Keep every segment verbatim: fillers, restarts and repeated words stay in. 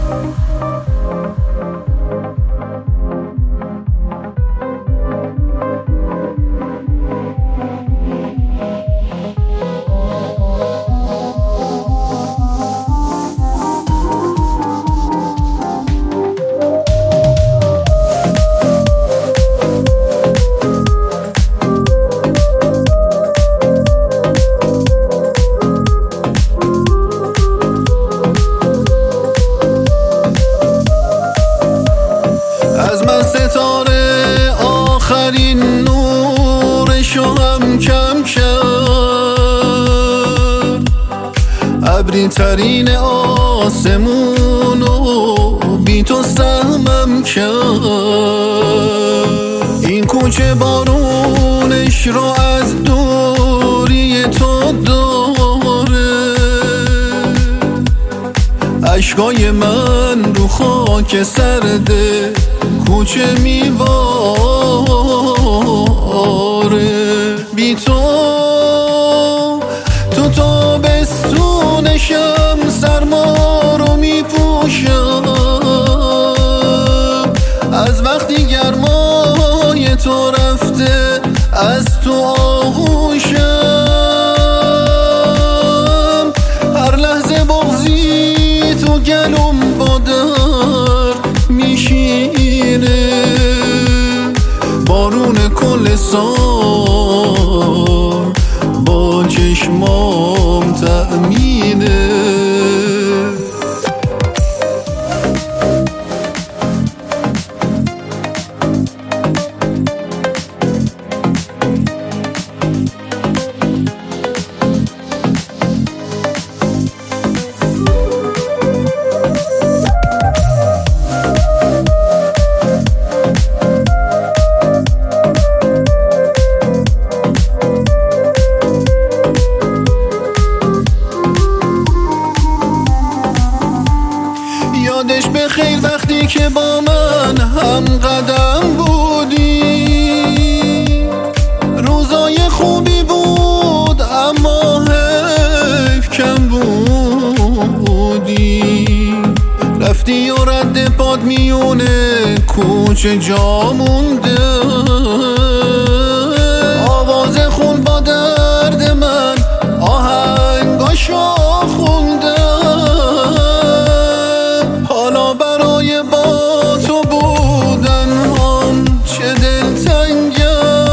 ستاره آخرین نورشو هم کم کرد، ابری ترین آسمونو بی تو سهمم کرد. این کوچه بارونش رو از دوری تو داره، اشکای من رو خاک سرده کوچه میواره. بی تو تو تابستونشم سرما رو میپوشم، از وقتی گرمای تو رفته از تو آغوشم. هر لحظه بغضی تو گلوم با درد میشینه، بارون کل سال با چشمام تأمینه. یادش بخیر وقتی که با من هم قدم بودی، روزای خوبی بود اما حیف کم بودی. رفتی و رد پاد میونه کوچه جا مونده، آواز خون با درد من آهنگاشو خونده. حالا برای با تو بودن هم چه دلتنگم،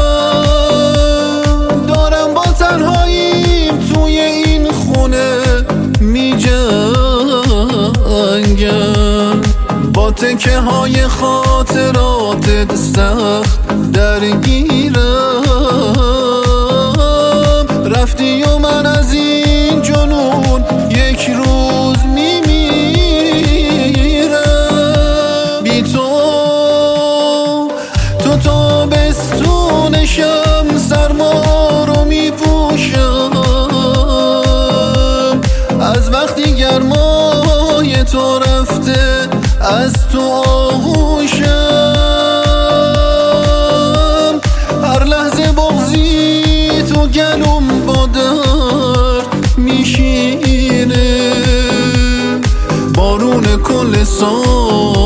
دارم با تنهاییم توی این خونه می جنگم. با تکه های خاطرات سخت درگیرم، رفتی و من از این جنون یک روز می تابستونشم سرما رو میپوشم، از وقتی گرمای تو رفته از تو آغوشم. هر لحظه بغضی تو گلوم با درد میشینه، بارون کل سال